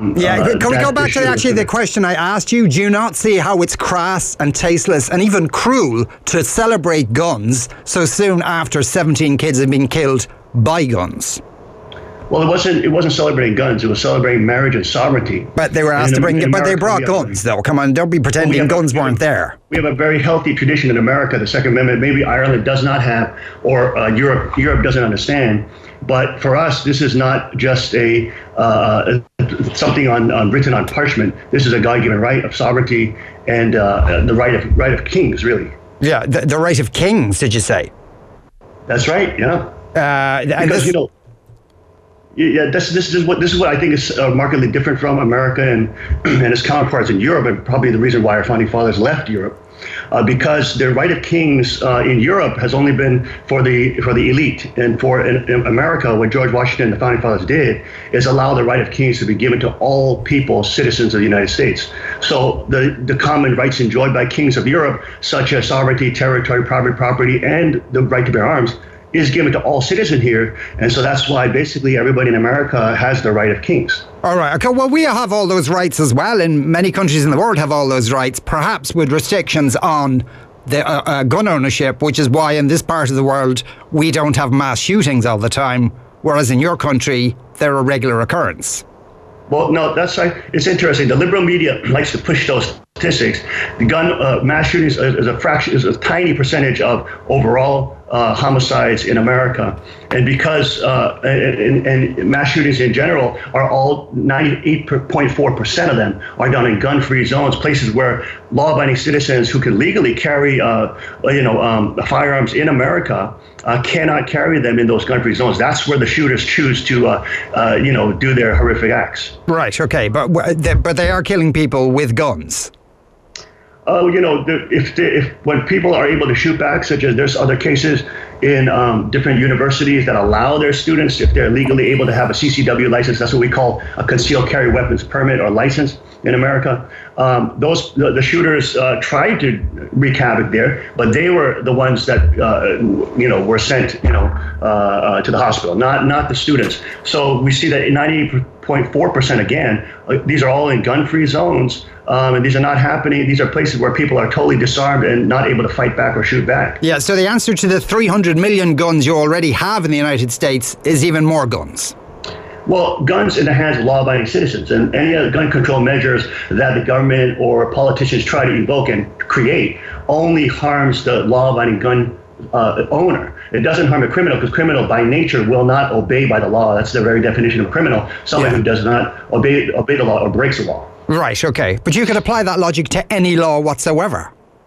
Can we go back to the question I asked you? Do you not see how it's crass and tasteless and even cruel to celebrate guns so soon after 17 kids have been killed by guns? Well, it wasn't celebrating guns. It was celebrating marriage and sovereignty. But they were asked to bring it. But they brought guns, though. Come on, don't be pretending guns weren't there. We have a very healthy tradition in America. The Second Amendment, maybe Ireland does not have, or Europe doesn't understand. But for us, this is not just a something written on parchment. This is a God-given right of sovereignty and the right of kings, really. Yeah, the right of kings. Did you say? That's right. Yeah. Because this is what I think is markedly different from America and its counterparts in Europe, and probably the reason why our founding fathers left Europe, because the right of kings in Europe has only been for the elite, and in America, what George Washington and the founding fathers did is allow the right of kings to be given to all people, citizens of the United States. So the common rights enjoyed by kings of Europe, such as sovereignty, territory, private property, and the right to bear arms, is given to all citizens here. And so that's why basically everybody in America has the right of kings. All right. Okay. Well, we have all those rights as well. And many countries in the world have all those rights, perhaps with restrictions on the gun ownership, which is why in this part of the world we don't have mass shootings all the time, whereas in your country they're a regular occurrence. Well, no, that's right. It's interesting. The liberal media likes to push those statistics. The gun mass shootings is a tiny percentage of overall homicides in America, and because and mass shootings in general are all 98.4% of them are done in gun-free zones, places where law-abiding citizens who can legally carry firearms in America cannot carry them in those gun-free zones. That's where the shooters choose to do their horrific acts. Right. Okay. But they are killing people with guns. If when people are able to shoot back, such as there's other cases in different universities that allow their students, if they're legally able to have a CCW license, that's what we call a concealed carry weapons permit or license in America. The shooters tried to wreak havoc there, but they were the ones that were sent to the hospital, not the students. So we see that 98.4% again, these are all in gun-free zones. And these are not happening. These are places where people are totally disarmed and not able to fight back or shoot back. Yeah, so the answer to the 300 million guns you already have in the United States is even more guns. Well, guns in the hands of law-abiding citizens, and any other gun control measures that the government or politicians try to evoke and create only harms the law-abiding gun owner. It doesn't harm a criminal, because criminal by nature will not obey by the law. That's the very definition of a criminal, someone who does not obey the law or breaks the law. Right, okay. But you could apply that logic to any law whatsoever.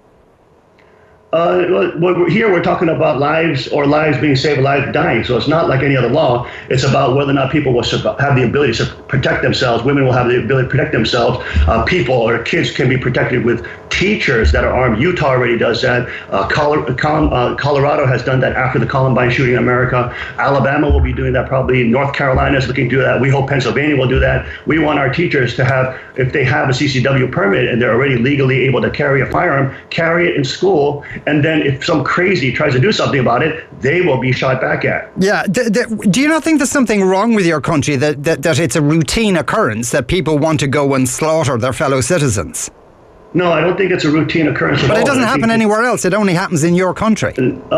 Here we're talking about lives being saved, lives dying. So it's not like any other law. It's about whether or not people will have the ability to protect themselves. Women will have the ability to protect themselves. People or kids can be protected with teachers that are armed. Utah already does that. Colorado has done that after the Columbine shooting in America. Alabama will be doing that probably. North Carolina is looking to do that. We hope Pennsylvania will do that. We want our teachers to have, if they have a CCW permit and they're already legally able to carry a firearm, carry it in school. And then if some crazy tries to do something about it, they will be shot back at. Yeah. Do you not think there's something wrong with your country, that it's a routine occurrence that people want to go and slaughter their fellow citizens? No, I don't think it's a routine occurrence at all. But it doesn't happen anywhere else. It only happens in your country.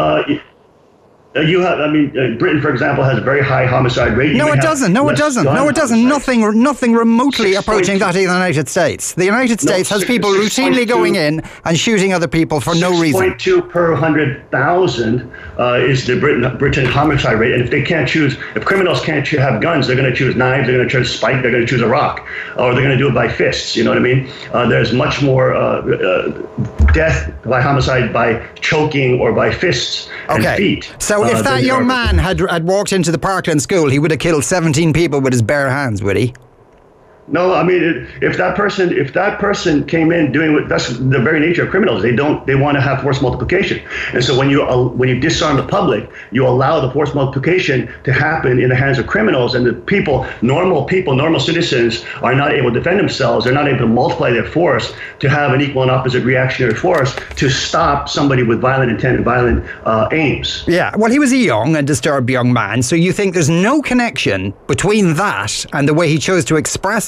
Britain, for example, has a very high homicide rate. No, it doesn't. Nothing remotely approaching that in the United States. The United States has people routinely going in and shooting other people for no reason. 6.2 per 100,000 is the Britain homicide rate. And if criminals can't have guns, they're going to choose knives, they're going to choose a spike, they're going to choose a rock, or they're going to do it by fists. You know what I mean? There's much more death by homicide by choking or by fists and feet. So if that young man had walked into the Parkland school, he would have killed 17 people with his bare hands, would he? No, I mean, if that person came in doing that's the very nature of criminals. They want to have force multiplication, and so when you disarm the public, you allow the force multiplication to happen in the hands of criminals, and the normal citizens are not able to defend themselves. They're not able to multiply their force to have an equal and opposite reactionary force to stop somebody with violent intent and violent aims. Yeah, well, he was a young and disturbed young man, so you think there's no connection between that and the way he chose to express that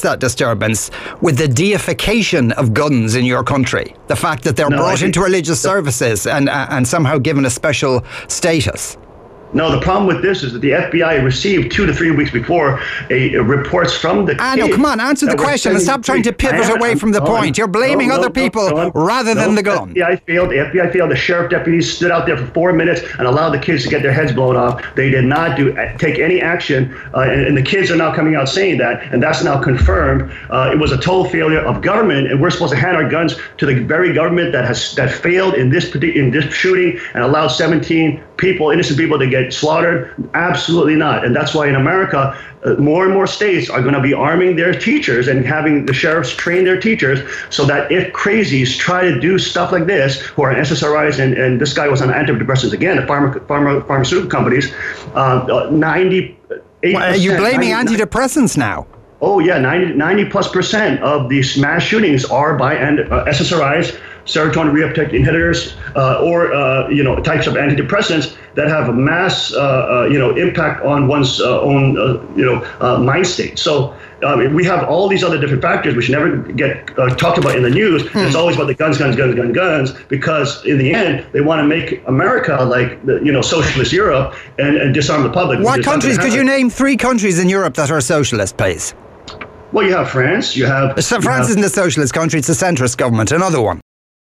that disturbance with the deification of guns in your country? The fact that they're brought into religious services and somehow given a special status? No, the problem with this is that the FBI received 2 to 3 weeks before reports from the no, come on, answer the question and stop trying to pivot away from the point. You're blaming other people rather than the gun. The FBI failed. The sheriff deputies stood out there for 4 minutes and allowed the kids to get their heads blown off. They did not take any action, and the kids are now coming out saying that, and that's now confirmed. It was a total failure of government, and we're supposed to hand our guns to the very government that failed in this shooting and allowed 17 innocent people to get slaughtered? Absolutely not. And that's why in America, more and more states are going to be arming their teachers and having the sheriffs train their teachers so that if crazies try to do stuff like this, who are on SSRIs, and this guy was on antidepressants again, the pharmaceutical companies, 98%. Are you blaming antidepressants now? Oh, yeah, 90+% of these mass shootings are by SSRIs, serotonin reuptake inhibitors, or types of antidepressants that have a mass impact on one's own mind state. So we have all these other different factors which never get talked about in the news. It's always about the guns, because in the end they want to make America like socialist Europe and disarm the public. What countries? Could you name 3 countries in Europe that are socialist, please? Well, you have France. France isn't a socialist country; it's a centrist government. Another one.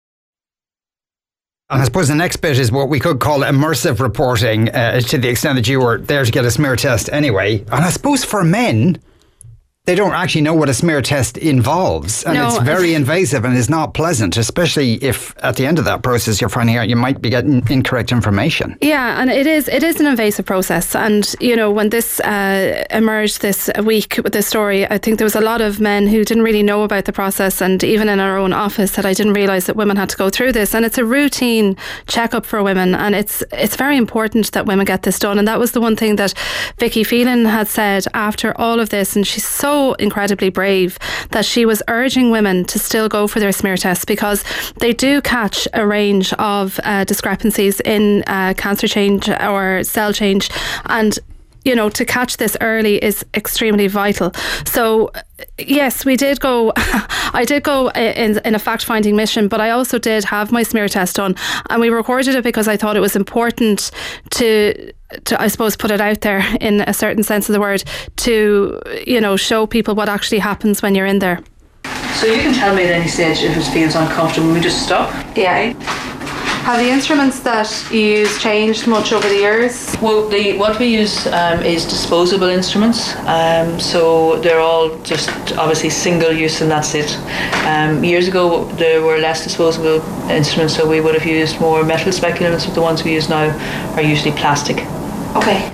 And I suppose the next bit is what we could call immersive reporting, to the extent that you were there to get a smear test anyway. And I suppose for men, they don't actually know what a smear test involves. And it's very invasive and is not pleasant, especially if at the end of that process you're finding out you might be getting incorrect information. Yeah, and it is an invasive process. And, when this emerged this week with this story, I think there was a lot of men who didn't really know about the process, and even in our own office said, I didn't realise that women had to go through this. And it's a routine checkup for women, and it's very important that women get this done. And that was the one thing that Vicky Phelan had said after all of this, and she's so incredibly brave that she was urging women to still go for their smear tests, because they do catch a range of discrepancies in cancer change or cell change, and to catch this early is extremely vital. So yes, we did go I did go in a fact-finding mission, but I also did have my smear test done, and we recorded it because I thought it was important to I suppose put it out there in a certain sense of the word, to show people what actually happens when you're in there. So you can tell me at any stage if it feels uncomfortable. We just stop. Yeah. Have the instruments that you use changed much over the years? Well, what we use is disposable instruments. So they're all just obviously single use, and that's it. Years ago, there were less disposable instruments, so we would have used more metal speculums, but the ones we use now are usually plastic. Okay.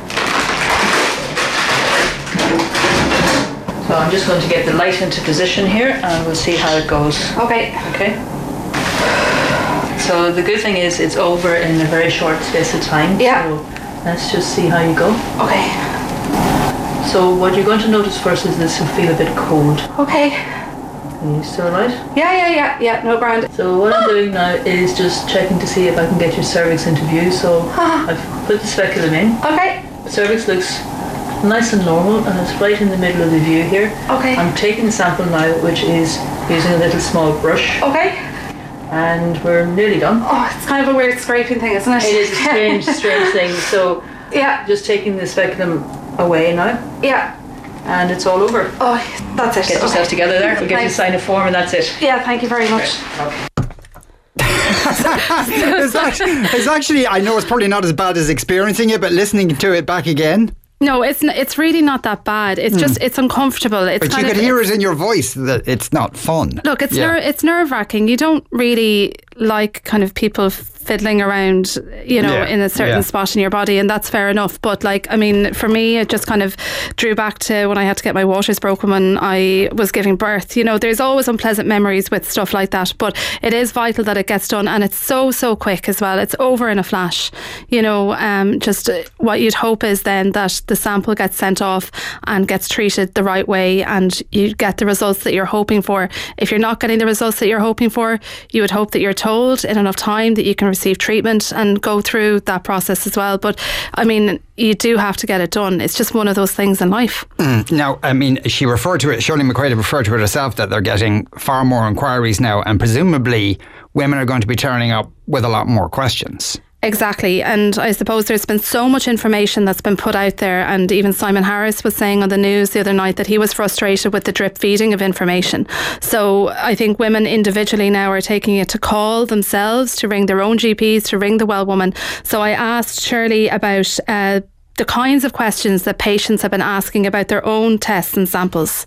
So I'm just going to get the light into position here, and we'll see how it goes. Okay. Okay. So the good thing is it's over in a very short space of time. Yeah. So let's just see how you go. Okay. So what you're going to notice first is this will feel a bit cold. Okay. Are you still alright? Yeah, no grand. So what I'm doing now is just checking to see if I can get your cervix into view. So I've put the speculum in. Okay. The cervix looks nice and normal, and it's right in the middle of the view here. Okay. I'm taking the sample now, which is using a little small brush. Okay. And we're nearly done. Oh, it's kind of a weird scraping thing, isn't it? It is a strange thing. So yeah, just taking the speculum away now. Yeah. And it's all over. Oh, that's it. Get yourself together there. We'll get you to sign a form, and that's it. Yeah, thank you very much. Okay. It's actually, I know it's probably not as bad as experiencing it, but listening to it back again. No, it's really not that bad. It's just, it's uncomfortable. It's but you could hear it in your voice that it's not fun. Look, it's nerve-wracking. You don't really like kind of people fiddling around, in a certain spot in your body, and that's fair enough. But for me, it just kind of drew back to when I had to get my waters broken when I was giving birth. There's always unpleasant memories with stuff like that, but it is vital that it gets done, and it's so quick as well. It's over in a flash. Just what you'd hope is then that the sample gets sent off and gets treated the right way, and you get the results that you're hoping for. If you're not getting the results that you're hoping for, you would hope that you're told in enough time that you can receive treatment and go through that process as well. But I mean, you do have to get it done. It's just one of those things in life. Now, I mean, she referred to it, Shirley McQuaid referred to it herself, that they're getting far more inquiries now, and presumably women are going to be turning up with a lot more questions. Exactly. And I suppose there's been so much information that's been put out there, and even Simon Harris was saying on the news the other night that he was frustrated with the drip feeding of information. So I think women individually now are taking it to call themselves, to ring their own GPs, to ring the Well Woman. So I asked Shirley about the kinds of questions that patients have been asking about their own tests and samples.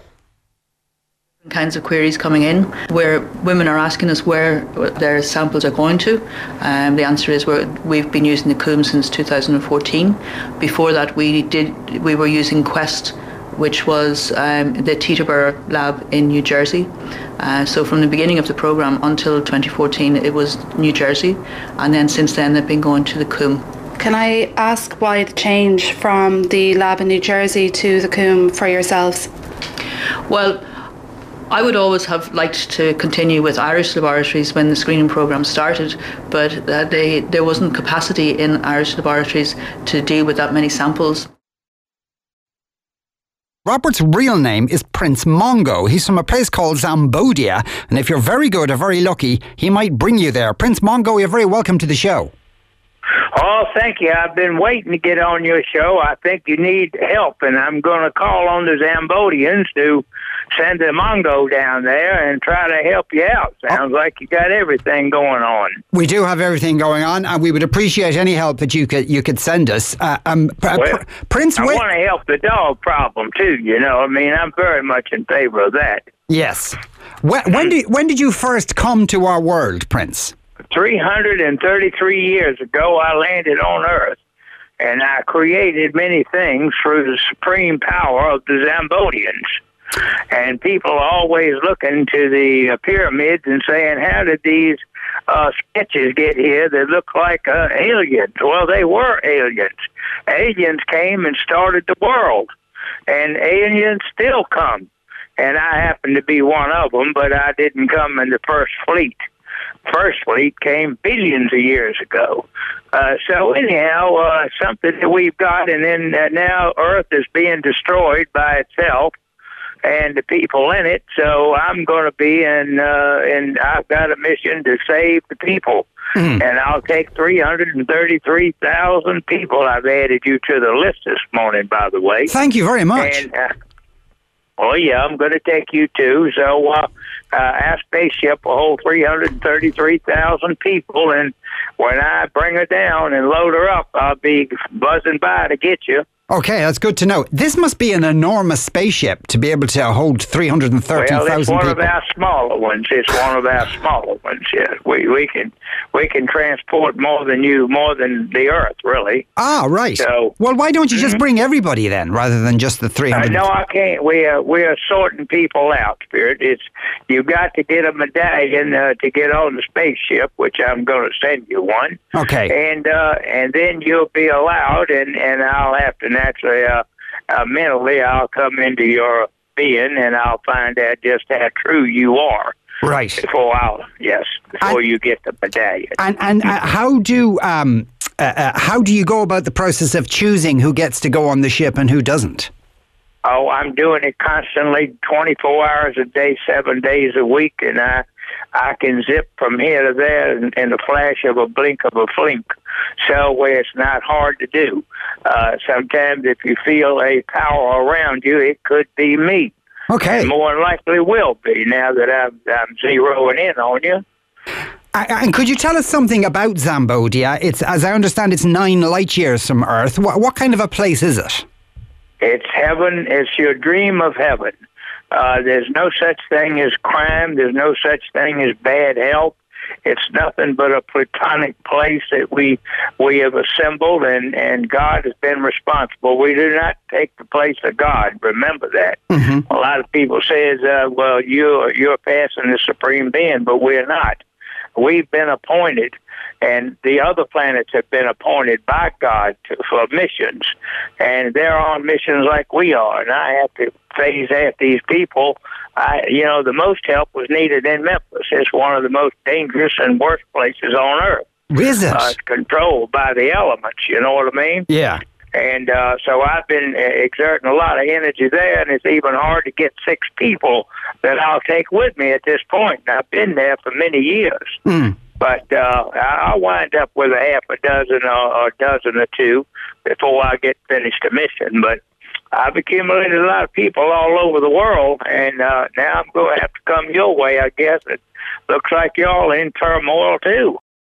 Kinds of queries coming in where women are asking us where their samples are going to. The answer is we've been using the Coombs since 2014. Before that, we were using Quest, which was the Teterboro lab in New Jersey. So from the beginning of the programme until 2014, it was New Jersey, and then since then they've been going to the Coombe. Can I ask why the change from the lab in New Jersey to the Coombe for yourselves? Well, I would always have liked to continue with Irish laboratories when the screening programme started, but there wasn't capacity in Irish laboratories to deal with that many samples. Robert's real name is Prince Mongo. He's from a place called Zambodia, and if you're very good or very lucky, he might bring you there. Prince Mongo, you're very welcome to the show. Oh, thank you. I've been waiting to get on your show. I think you need help, and I'm going to call on the Zambodians to send a Mongo down there and try to help you out. Sounds like you got everything going on. We do have everything going on, and we would appreciate any help that you could send us. Prince, I want to help the dog problem too. You know, I mean, I'm very much in favor of that. Yes. When did you first come to our world, Prince? 333 years ago, I landed on Earth, and I created many things through the supreme power of the Zambodians. And people are always looking to the pyramids and saying, how did these sketches get here that look like aliens? Well, they were aliens. Aliens came and started the world, and aliens still come. And I happen to be one of them, but I didn't come in the first fleet. First fleet came billions of years ago. So anyhow, something that we've got, and then now Earth is being destroyed by itself and the people in it. So I'm going to be and I've got a mission to save the people. And I'll take 333,000 people. I've added you to the list this morning, by the way. Thank you very much. And, oh, yeah, I'm going to take you too. So our spaceship will hold 333,000 people, and when I bring her down and load her up, I'll be buzzing by to get you. Okay, that's good to know. This must be an enormous spaceship to be able to hold 330,000 people. Well, it's one of our smaller ones. Yeah, we can transport more than the Earth, really. Ah, right. So, well, why don't you just bring everybody then, rather than just the 300? No, I can't. We are sorting people out, Spirit. You've got to get a medallion to get on the spaceship, which I'm going to send you one. Okay. And then you'll be allowed, and I'll have to naturally, mentally, I'll come into your being, and I'll find out just how true you are. Right. Before you get the medallion. And how do you go about the process of choosing who gets to go on the ship and who doesn't? Oh, I'm doing it constantly, 24 hours a day, 7 days a week, and I can zip from here to there in the flash of a blink of a flink. So where it's not hard to do. Sometimes if you feel a power around you, it could be me. Okay. And more than likely will be now that I'm zeroing in on you. And could you tell us something about Zambodia? It's, as I understand, it's 9 light years from Earth. What kind of a place is it? It's heaven. It's your dream of heaven. There's no such thing as crime. There's no such thing as bad health. It's nothing but a platonic place that we have assembled, and God has been responsible. We do not take the place of God. Remember that. Mm-hmm. A lot of people says, well, you're passing the supreme being, but we're not. We've been appointed, and the other planets have been appointed by God for missions, and they're on missions like we are, and I have to phase out these people. The most help was needed in Memphis. It's one of the most dangerous and worst places on Earth. Is it? It's controlled by the elements, you know what I mean? Yeah. And so I've been exerting a lot of energy there, and it's even hard to get 6 people that I'll take with me at this point. And I've been there for many years. Mm. But I'll wind up with a half a dozen or a dozen or two before I get finished a mission. But I've accumulated a lot of people all over the world, and now I'm going to have to come your way, I guess. It looks like y'all in turmoil, too.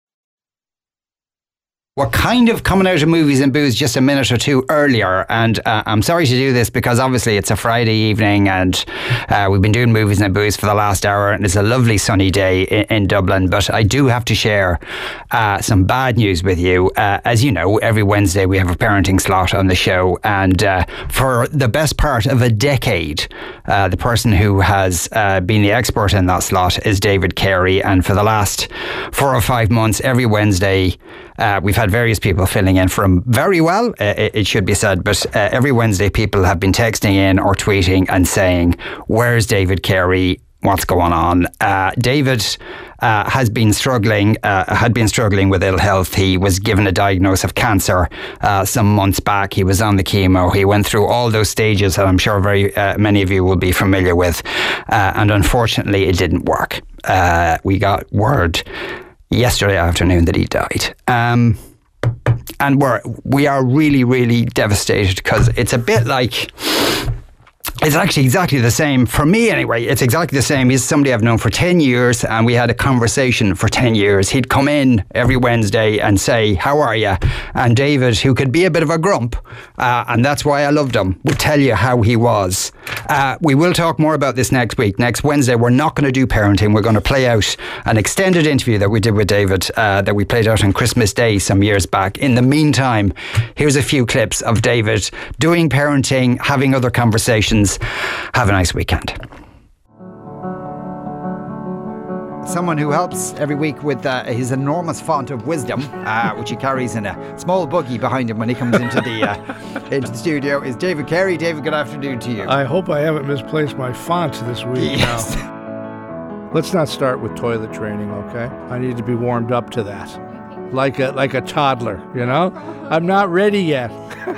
We're kind of coming out of Movies and Booze just a minute or two earlier, and I'm sorry to do this because obviously it's a Friday evening and we've been doing Movies and Booze for the last hour, and it's a lovely sunny day in Dublin, but I do have to share some bad news with you. As you know, every Wednesday we have a parenting slot on the show, and for the best part of a decade, the person who has been the expert in that slot is David Carey, and for the last 4 or 5 months, every Wednesday, we've had various people filling in for him very well, it should be said, but every Wednesday people have been texting in or tweeting and saying, where's David Carey? What's going on? David had been struggling with ill health. He was given a diagnosis of cancer some months back. He was on the chemo. He went through all those stages that I'm sure very many of you will be familiar with, and unfortunately it didn't work. We got word yesterday afternoon that he died. And we are really, really devastated because it's a bit like... It's actually exactly the same. For me, anyway, it's exactly the same. He's somebody I've known for 10 years, and we had a conversation for 10 years. He'd come in every Wednesday and say, how are you? And David, who could be a bit of a grump, and that's why I loved him, would tell you how he was. We will talk more about this next week. Next Wednesday, we're not going to do parenting. We're going to play out an extended interview that we did with David, that we played out on Christmas Day some years back. In the meantime, here's a few clips of David doing parenting, having other conversations. Have a nice weekend. Someone who helps every week with his enormous font of wisdom, which he carries in a small buggy behind him when he comes into the studio, is David Carey. David, good afternoon to you. I hope I haven't misplaced my font this week. Yes. Now. Let's not start with toilet training, okay? I need to be warmed up to that, like a toddler. You know, I'm not ready yet.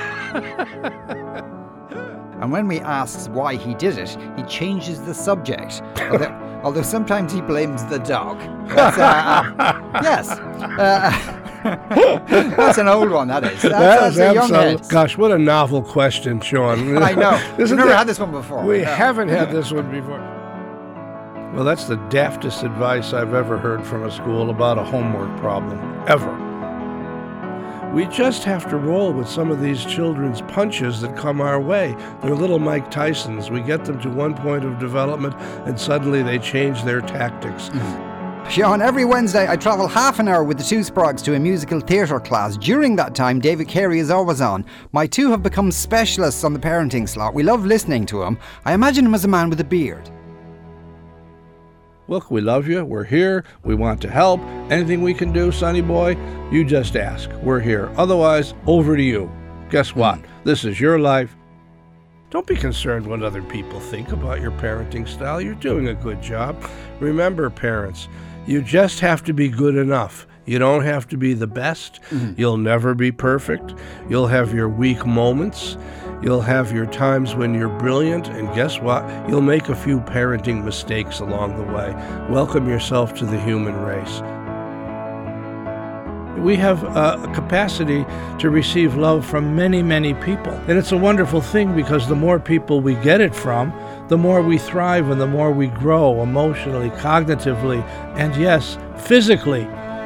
And when we ask why he did it, he changes the subject. Although sometimes he blames the dog. Yes. That's an old one, that is. That's a young head. Gosh, what a novel question, Sean. I know. We've never had this one before. We haven't had this one before. Well, that's the daftest advice I've ever heard from a school about a homework problem, ever. We just have to roll with some of these children's punches that come our way. They're little Mike Tysons. We get them to one point of development, and suddenly they change their tactics. Sean, every Wednesday I travel half an hour with the two Sprags to a musical theatre class. During that time, David Carey is always on. My two have become specialists on the parenting slot. We love listening to him. I imagine him as a man with a beard. Look, we love you. We're here. We want to help. Anything we can do, sonny boy, you just ask. We're here. Otherwise, over to you. Guess what? This is your life. Don't be concerned what other people think about your parenting style. You're doing a good job. Remember, parents, you just have to be good enough. You don't have to be the best. You'll never be perfect. You'll have your weak moments. You'll have your times when you're brilliant, and guess what? You'll make a few parenting mistakes along the way. Welcome yourself to the human race. We have a capacity to receive love from many, many people. And it's a wonderful thing because the more people we get it from, the more we thrive and the more we grow emotionally, cognitively, and yes, physically.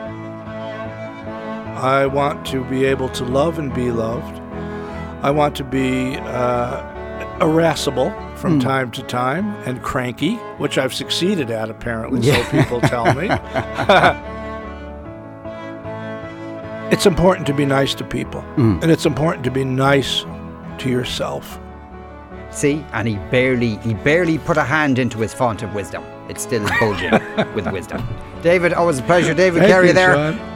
I want to be able to love and be loved. I want to be irascible from time to time and cranky, which I've succeeded at apparently, so people tell me. It's important to be nice to people, and it's important to be nice to yourself. See, and he barely put a hand into his font of wisdom. It's still bulging with wisdom. David, always a pleasure. David Carey there. Sean.